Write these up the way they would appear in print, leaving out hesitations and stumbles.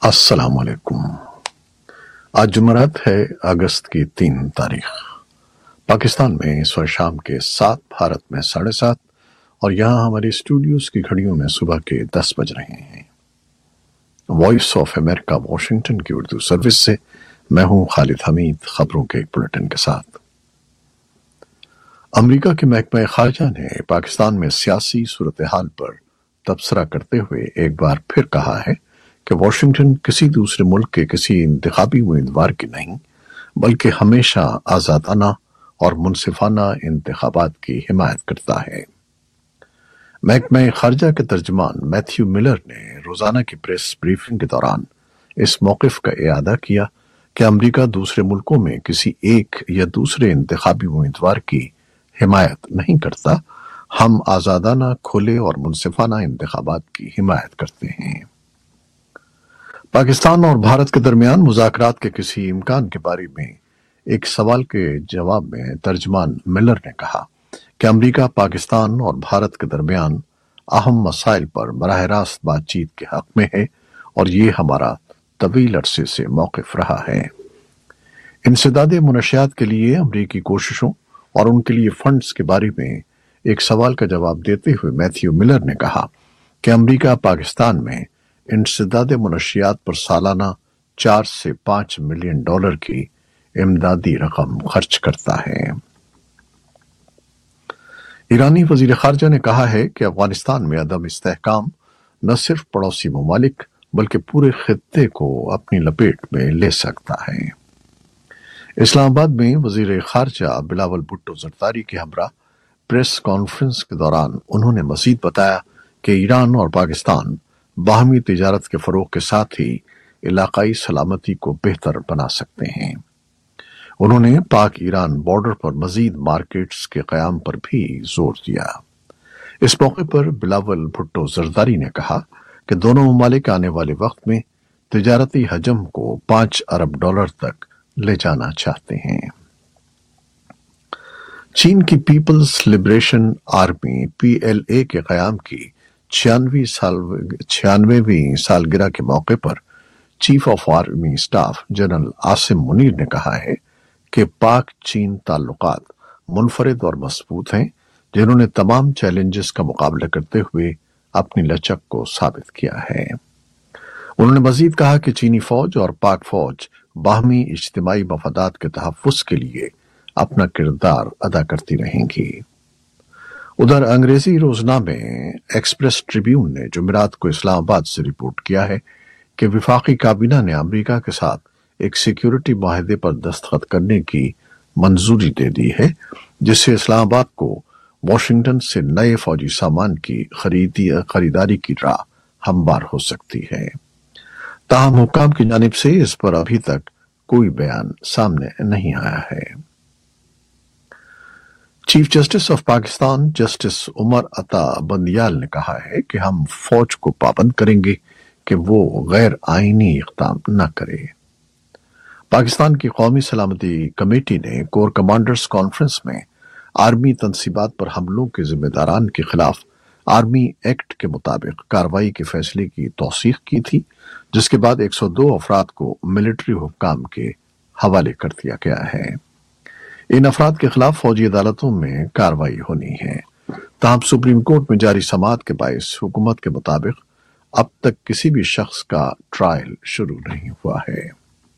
السلام علیکم۔ آج جمعرات ہے، اگست کی 3 تاریخ۔ پاکستان میں اس وقت شام کے 7، بھارت میں 7:30 اور یہاں ہمارے اسٹوڈیوز کی گھڑیوں میں صبح کے 10 بج رہے ہیں۔ وائس آف امریکہ واشنگٹن کی اردو سروس سے میں ہوں خالد حمید، خبروں کے ایک بلیٹن کے ساتھ۔ امریکہ کے محکمہ خارجہ نے پاکستان میں سیاسی صورتحال پر تبصرہ کرتے ہوئے ایک بار پھر کہا ہے کہ واشنگٹن کسی دوسرے ملک کے کسی انتخابی امیدوار کی نہیں، بلکہ ہمیشہ آزادانہ اور منصفانہ انتخابات کی حمایت کرتا ہے۔ محکمہ خارجہ کے ترجمان میتھیو ملر نے روزانہ کی پریس بریفنگ کے دوران اس موقف کا اعادہ کیا کہ امریکہ دوسرے ملکوں میں کسی ایک یا دوسرے انتخابی امیدوار کی حمایت نہیں کرتا، ہم آزادانہ، کھلے اور منصفانہ انتخابات کی حمایت کرتے ہیں۔ پاکستان اور بھارت کے درمیان مذاکرات کے کسی امکان کے بارے میں ایک سوال کے جواب میں ترجمان ملر نے کہا کہ امریکہ پاکستان اور بھارت کے درمیان اہم مسائل پر براہ راست بات چیت کے حق میں ہے اور یہ ہمارا طویل عرصے سے موقف رہا ہے۔ انسداد منشیات کے لیے امریکی کوششوں اور ان کے لیے فنڈز کے بارے میں ایک سوال کا جواب دیتے ہوئے میتھیو ملر نے کہا کہ امریکہ پاکستان میں انسداد منشیات پر سالانہ 4 سے 5 ملین ڈالر کی امدادی رقم خرچ کرتا ہے۔ ایرانی وزیر خارجہ نے کہا ہے کہ افغانستان میں عدم استحکام نہ صرف پڑوسی ممالک بلکہ پورے خطے کو اپنی لپیٹ میں لے سکتا ہے۔ اسلام آباد میں وزیر خارجہ بلاول بھٹو زرداری کے ہمراہ پریس کانفرنس کے دوران انہوں نے مزید بتایا کہ ایران اور پاکستان باہمی تجارت کے فروغ کے ساتھ ہی علاقائی سلامتی کو بہتر بنا سکتے ہیں۔ انہوں نے پاک ایران بارڈر پر مزید مارکیٹس کے قیام پر بھی زور دیا۔ اس موقع پر بلاول بھٹو زرداری نے کہا کہ دونوں ممالک آنے والے وقت میں تجارتی حجم کو 5 ارب ڈالر تک لے جانا چاہتے ہیں۔ چین کی پیپلز لبریشن آرمی PLA کے قیام کی 96ویں سالگرہ کے موقع پر chief of army staff general Asim Munir نے کہا ہے کہ پاک چین تعلقات منفرد اور مضبوط ہیں، جنہوں نے تمام چیلنجز کا مقابلہ کرتے ہوئے اپنی لچک کو ثابت کیا ہے۔ انہوں نے مزید کہا کہ چینی فوج اور پاک فوج باہمی اجتماعی مفادات کے تحفظ کے لیے اپنا کردار ادا کرتی رہیں گی۔ ادھر انگریزی روزنامے ایکسپریس ٹریبیون نے جمعرات کو اسلام آباد سے رپورٹ کیا ہے کہ وفاقی کابینہ نے امریکہ کے ساتھ ایک سیکیورٹی معاہدے پر دستخط کرنے کی منظوری دے دی ہے، جس سے اسلام آباد کو واشنگٹن سے نئے فوجی سامان کی خریداری کی راہ ہموار ہو سکتی ہے۔ تاہم حکام کی جانب سے اس پر ابھی تک کوئی بیان سامنے نہیں آیا ہے۔ Chief justice of Pakistan justice Umar Ata Bandial نے کہا ہے کہ ہم فوج کو پابند کریں گے کہ وہ غیر آئینی اقدام نہ کرے۔ پاکستان کی قومی سلامتی کمیٹی نے کور کمانڈرز کانفرنس میں آرمی تنصیبات پر حملوں کے ذمہ داران کے خلاف آرمی ایکٹ کے مطابق کارروائی کے فیصلے کی توثیق کی تھی، جس کے بعد 102 افراد کو ملٹری حکام کے حوالے کر دیا گیا ہے۔ ان افراد کے خلاف فوجی عدالتوں میں کارروائی ہونی ہے۔ تاہم سپریم کورٹ میں جاری سماعت کے باعث حکومت کے مطابق اب تک کسی بھی شخص کا ٹرائل شروع نہیں ہوا ہے۔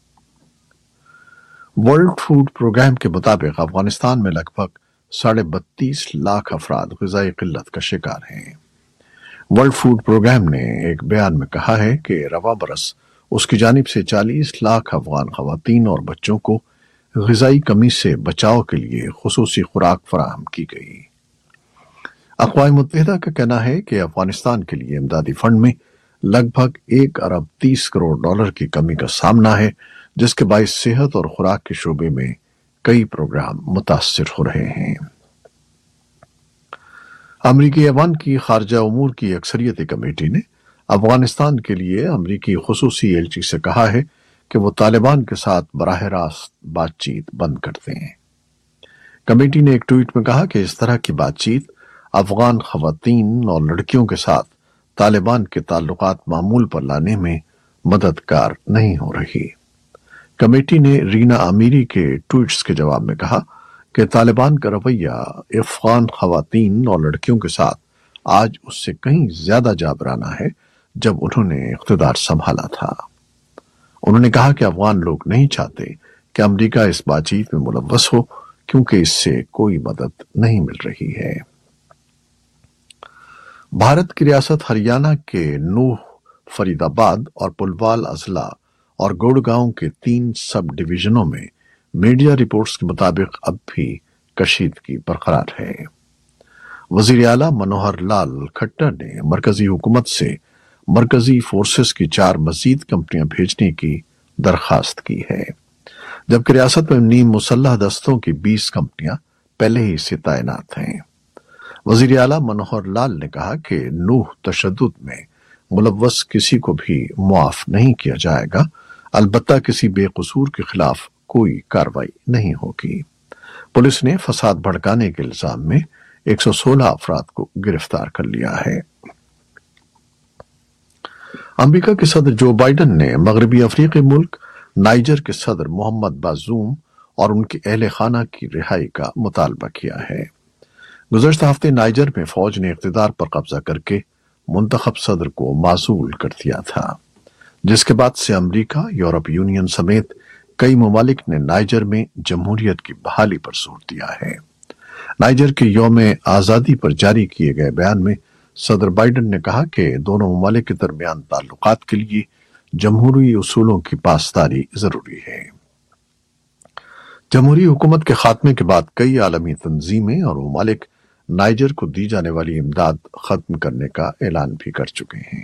ورلڈ فوڈ پروگرام کے مطابق افغانستان میں لگ بھگ 32.5 لاکھ افراد غذائی قلت کا شکار ہیں۔ ورلڈ فوڈ پروگرام نے ایک بیان میں کہا ہے کہ رواں برس اس کی جانب سے 40 لاکھ افغان خواتین اور بچوں کو غذائی کمی سے بچاؤ کے لیے خصوصی خوراک فراہم کی گئی۔ اقوام متحدہ کا کہنا ہے کہ افغانستان کے لیے امدادی فنڈ میں لگ بھگ 1 ارب 30 کروڑ ڈالر کی کمی کا سامنا ہے، جس کے باعث صحت اور خوراک کے شعبے میں کئی پروگرام متاثر ہو رہے ہیں۔ امریکی ایوان کی خارجہ امور کی اکثریتی کمیٹی نے افغانستان کے لیے امریکی خصوصی ایلچی سے کہا ہے کہ وہ طالبان کے ساتھ براہ راست بات چیت بند کر دیں۔ کمیٹی نے ایک ٹویٹ میں کہا کہ اس طرح کی بات چیت افغان خواتین اور لڑکیوں کے ساتھ طالبان کے تعلقات معمول پر لانے میں مددگار نہیں ہو رہی۔ کمیٹی نے رینا امیری کے ٹویٹس کے جواب میں کہا کہ طالبان کا رویہ افغان خواتین اور لڑکیوں کے ساتھ آج اس سے کہیں زیادہ جابرانہ ہے جب انہوں نے اقتدار سنبھالا تھا۔ انہوں نے کہا کہ افغان لوگ نہیں چاہتے کہ امریکہ اس بات چیت میں ملوث ہو کیونکہ اس سے کوئی مدد نہیں مل رہی ہے۔ بھارت کی ریاست ہریانہ کے نوح، فرید آباد اور پلوال اضلاع اور گڑگاؤں کے 3 سب ڈویژنوں میں میڈیا رپورٹس کے مطابق اب بھی کشیدگی برقرار ہے۔ وزیر اعلیٰ منوہر لال کھٹر نے مرکزی حکومت سے مرکزی فورسز کی 4 مزید کمپنیاں بھیجنے کی درخواست کی ہے، جبکہ ریاست میں نیم مسلح دستوں کی 20 کمپنیاں پہلے ہی سے تعینات ہیں۔ وزیر اعلیٰ منوہر لال نے کہا کہ نوح تشدد میں ملوث کسی کو بھی معاف نہیں کیا جائے گا، البتہ کسی بے قصور کے خلاف کوئی کارروائی نہیں ہوگی۔ پولیس نے فساد بھڑکانے کے الزام میں 116 افراد کو گرفتار کر لیا ہے۔ امریکہ کے صدر جو بائیڈن نے مغربی افریقی ملک نائجر کے صدر محمد بازوم اور ان کے اہل خانہ کی رہائی کا مطالبہ کیا ہے۔ گزشتہ ہفتے نائجر میں فوج نے اقتدار پر قبضہ کر کے منتخب صدر کو معزول کر دیا تھا، جس کے بعد سے امریکہ، یورپی یونین سمیت کئی ممالک نے نائجر میں جمہوریت کی بحالی پر زور دیا ہے۔ نائجر کے یوم آزادی پر جاری کیے گئے بیان میں صدر بائیڈن نے کہا کہ دونوں ممالک کے درمیان تعلقات کے لیے جمہوری اصولوں کی پاسداری ضروری ہے۔ جمہوری حکومت کے خاتمے کے بعد کئی عالمی تنظیمیں اور ممالک نائجر کو دی جانے والی امداد ختم کرنے کا اعلان بھی کر چکے ہیں۔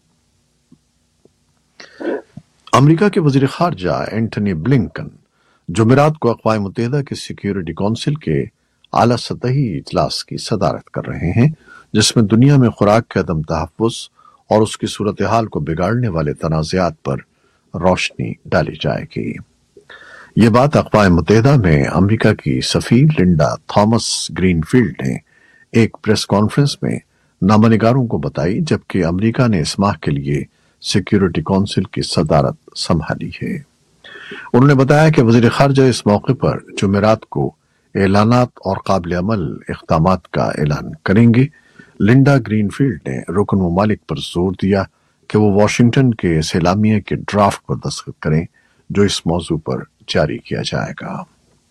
امریکہ کے وزیر خارجہ اینٹنی بلنکن جمعرات کو اقوام متحدہ کی سیکیورٹی کونسل کے اعلیٰ سطحی اجلاس کی صدارت کر رہے ہیں، جس میں دنیا میں خوراک کے عدم تحفظ اور اس کی صورتحال کو بگاڑنے والے تنازعات پر روشنی ڈالی جائے گی۔ یہ بات اقوام متحدہ میں امریکہ کی سفیر لنڈا تھامس گرین فیلڈ نے ایک پریس کانفرنس میں نامہ نگاروں کو بتائی، جبکہ امریکہ نے اس ماہ کے لیے سیکیورٹی کونسل کی صدارت سنبھالی ہے۔ انہوں نے بتایا کہ وزیر خارجہ اس موقع پر جمعرات کو اعلانات اور قابل عمل اقدامات کا اعلان کریں گے۔ لنڈا گرین فیلڈ نے رکن ممالک پر زور دیا کہ وہ واشنگٹن کے اس اعلامیہ کے ڈرافٹ پر دستخط کریں جو اس موضوع پر جاری کیا جائے گا۔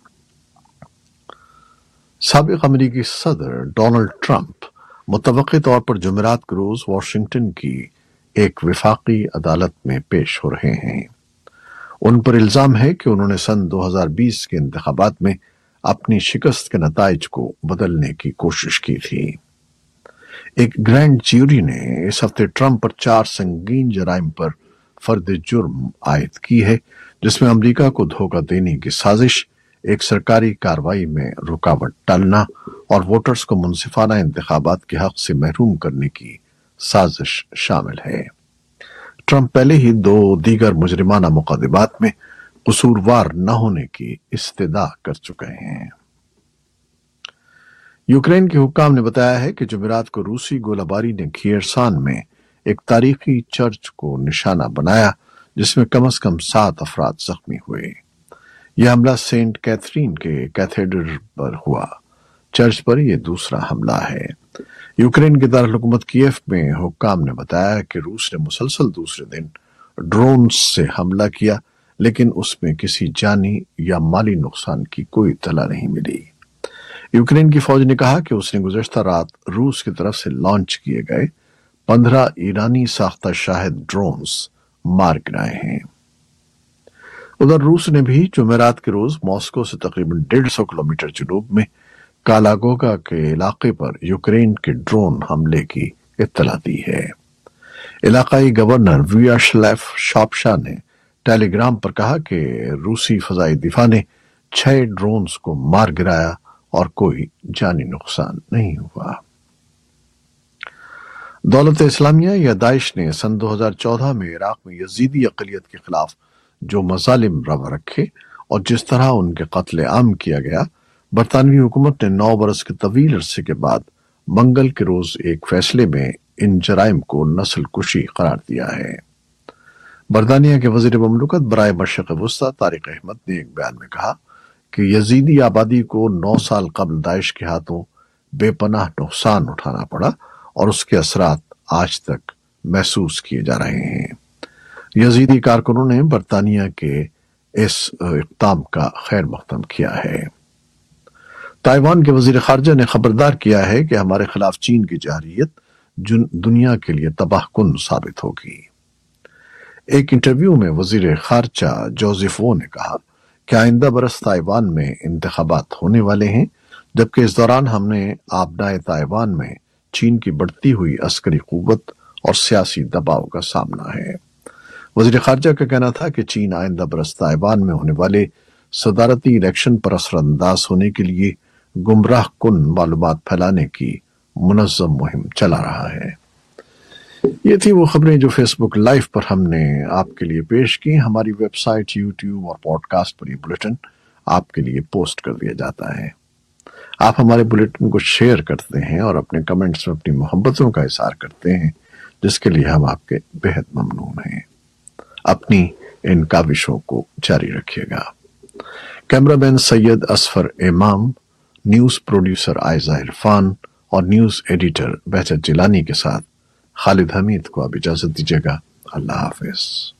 سابق امریکی صدر ڈونلڈ ٹرمپ متوقع طور پر جمعرات کے روز واشنگٹن کی ایک وفاقی عدالت میں پیش ہو رہے ہیں۔ ان پر الزام ہے کہ انہوں نے سن 2020 کے انتخابات میں اپنی شکست کے نتائج کو بدلنے کی کوشش کی تھی۔ ایک گرینڈ جیوری نے اس ہفتے ٹرمپ پر 4 سنگین جرائم پر فرد جرم عائد کی ہے، جس میں امریکہ کو دھوکہ دینے کی سازش، ایک سرکاری کارروائی میں رکاوٹ ڈالنا اور ووٹرز کو منصفانہ انتخابات کے حق سے محروم کرنے کی سازش شامل ہے۔ ٹرمپ پہلے ہی 2 دیگر مجرمانہ مقدمات میں قصوروار نہ ہونے کی استدعا کر چکے ہیں۔ یوکرین کے حکام نے بتایا ہے کہ جمعرات کو روسی گولہ باری نے کھیرسان میں ایک تاریخی چرچ کو نشانہ بنایا، جس میں کم از کم 7 افراد زخمی ہوئے۔ یہ حملہ سینٹ کیتھرین کے کیتھیڈرل پر ہوا۔ چرچ پر یہ دوسرا حملہ ہے۔ یوکرین کے دارالحکومت کیف میں حکام نے بتایا کہ روس نے مسلسل دوسرے دن ڈرون سے حملہ کیا، لیکن اس میں کسی جانی یا مالی نقصان کی کوئی اطلاع نہیں ملی۔ یوکرین کی فوج نے کہا کہ اس نے گزشتہ رات روس کی طرف سے لانچ کیے گئے 15 ایرانی ساختہ شاہد ڈرونز مار گرائے ہیں۔ ادھر روس نے بھی جمعرات کے روز ماسکو سے تقریباً 150 کلومیٹر جنوب میں کالاگوگا کے علاقے پر یوکرین کے ڈرون حملے کی اطلاع دی ہے۔ علاقائی گورنر ویاشلیف شاپشا نے ٹیلی گرام پر کہا کہ روسی فضائی دفاع نے 6 ڈرونز کو مار گرایا اور کوئی جانی نقصان نہیں ہوا۔ دولت اسلامیہ یا داعش نے سن 2014 میں عراق میں یزیدی اقلیت کے خلاف جو مظالم روا رکھے اور جس طرح ان کے قتل عام کیا گیا، برطانوی حکومت نے 9 برس کے طویل عرصے کے بعد منگل کے روز ایک فیصلے میں ان جرائم کو نسل کشی قرار دیا ہے۔ برطانیہ کے وزیر مملکت برائے مشرق وسطی طارق احمد نے ایک بیان میں کہا کہ یزیدی آبادی کو 9 سال قبل داعش کے ہاتھوں بے پناہ نقصان اٹھانا پڑا اور اس کے اثرات آج تک محسوس کیے جا رہے ہیں۔ یزیدی کارکنوں نے برطانیہ کے اس اقدام کا خیر مقدم کیا ہے۔ تائیوان کے وزیر خارجہ نے خبردار کیا ہے کہ ہمارے خلاف چین کی جارحیت دنیا کے لیے تباہ کن ثابت ہوگی۔ ایک انٹرویو میں وزیر خارجہ جوزف وو نے کہا کہ آئندہ برس تائیوان میں انتخابات ہونے والے ہیں، جبکہ اس دوران ہم نے آبنائے تائیوان میں چین کی بڑھتی ہوئی عسکری قوت اور سیاسی دباؤ کا سامنا ہے۔ وزیر خارجہ کا کہنا تھا کہ چین آئندہ برس تائیوان میں ہونے والے صدارتی الیکشن پر اثر انداز ہونے کے لیے گمراہ کن معلومات پھیلانے کی منظم مہم چلا رہا ہے۔ یہ تھی وہ خبریں جو فیس بک لائیو پر ہم نے آپ کے لیے پیش کی۔ ہماری ویب سائٹ، یوٹیوب اور پوڈ کاسٹ پر یہ بلیٹن آپ کے لیے پوسٹ کر دیا جاتا ہے۔ آپ ہمارے بلیٹن کو شیئر کرتے ہیں اور اپنے کمنٹس میں اپنی محبتوں کا اظہار کرتے ہیں، جس کے لیے ہم آپ کے بہت ممنون ہیں۔ اپنی ان کاوشوں کو جاری رکھیے گا۔ کیمرہ مین سید اصفر امام، نیوز پروڈیوسر عائزہ عرفان اور نیوز ایڈیٹر بہجت جیلانی کے ساتھ خالد حمید کو اب اجازت دیجیے گا۔ اللہ حافظ۔